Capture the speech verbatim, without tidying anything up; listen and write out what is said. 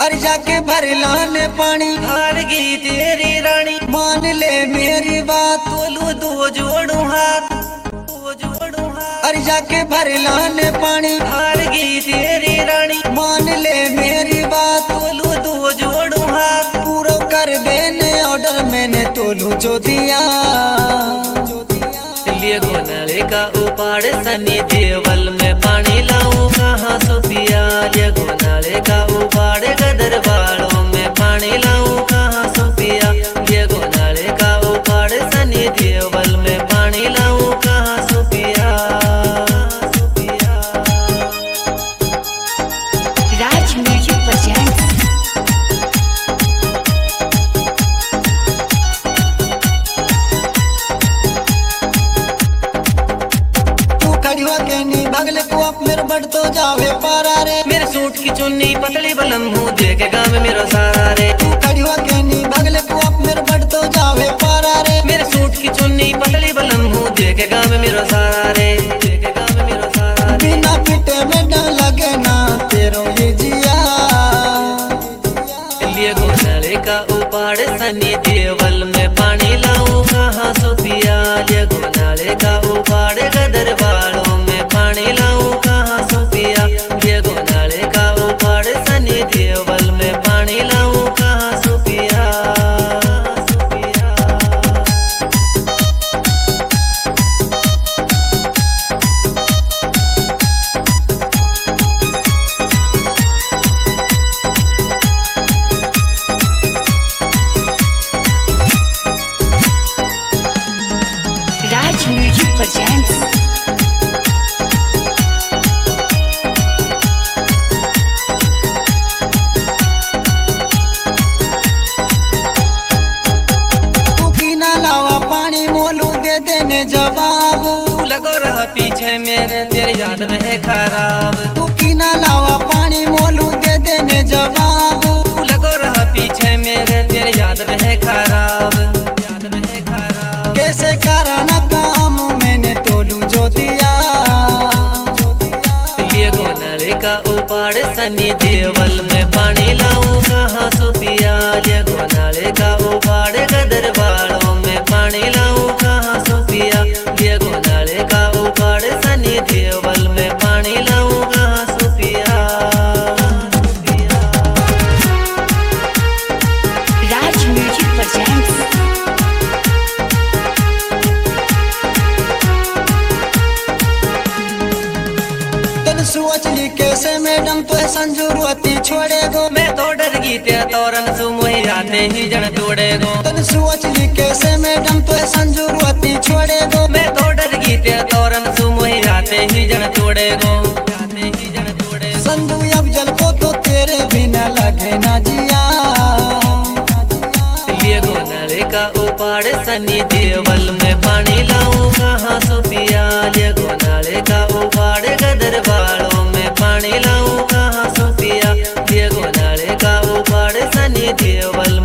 अरे जाके भर लाने पानी हार गई तेरी रानी, मान ले मेरी बात, तोलू दो जोड़ू हाथ, दो जोड़ू हाथ। अरे जाके भर लाने पानी हार गई तेरी रानी, मान ले मेरी बात, तोलू दो जोड़ू हाथ। पूरा कर देने ऑर्डर मैंने तोलू जो दिया। लिए गोनाले का उपाड़ सनी देवल में पानी लाऊं कहाँ सुपिया। लिए गोनाले का उपाड़ गदर बालों में पानी लाऊं कहाँ सुपिया। लिए गोनाले का उपाड़ सनी देवल में पानी लाऊं कहाँ सुपिया। राज म्यूजिक प्रेजेंट्स। भगले को आप मेरे बढ़ तो जावे पारा रे। मेरे सूट की चुन्नी पतली बलम हूँ देखे गाँव में मेरा सारा रे। तू खड़ी हुआ कहनी भगले को आप मेरे बढ़ तो जावे पारा रे। मेरे सूट की चुन्नी पतली बलम हूँ देखे गाँव में मेरा सारा रे। देखे गाँव में मेरा सारा रे। बिना पिटे में न लगे ना तेरो ये जिया। लिए गोनाले का उपाड़ सनी देवल में पानी लाऊं कहाँ सुपिया। लिए गोनाले का उपाड़ गदर बालों में पानी लाऊं कहाँ सुपिया। लिए गोनाले का उपाड़ सनी देवल में पानी लाऊं कहाँ सुपिया। सुपिया राज म्यूजिक प्रेजेंट्स। देने जवाब तू लगो रहा पीछे मेरे तेरी याद में है खराब। तू की ना लावा पानी मोलू दे देने जवाब। तू लगो रहा पीछे मेरे तेरी याद में है खराब। याद में है खराब। कैसे कराना काम मैंने तोलू जो दिया। लिए गोनाले का उपाड़ सनी देवल में पानी लाऊं कहाँ सुपिया। लिए गोनाले का उपाड़ गदर बालों में पानी लाऊं कहाँ सुपिया। लिए गोनाले का उपाड़ सनी देवल में पानी लाऊं कहाँ सुपिया। राज म्यूजिक प्रेजेंट्स। तन सोच ली कैसे मैडम तो संजुरवती छोड़े गो। मैं तो डर गई ते तोरन सु मोहि आते ही जन तोड़े गो। तन सोच ली कैसे मैडम तो संजुरवती छोड़े गो। मैं तो डर गई ते तोरन सु मोहि आते ही जन तोड़े गो। आते ही जन तोड़े गो। संधू अफजल को तो तेरे बिना लगे ना जिया। लिए गोनाले का उपाड़ सनी देवल में पानी लाऊं कहाँ सुपिया। लिए गोनाले का उपाड़ गदर बालों में पानी लाऊं कहाँ सुपिया। लिए गोनाले का उपाड़ सनी देवल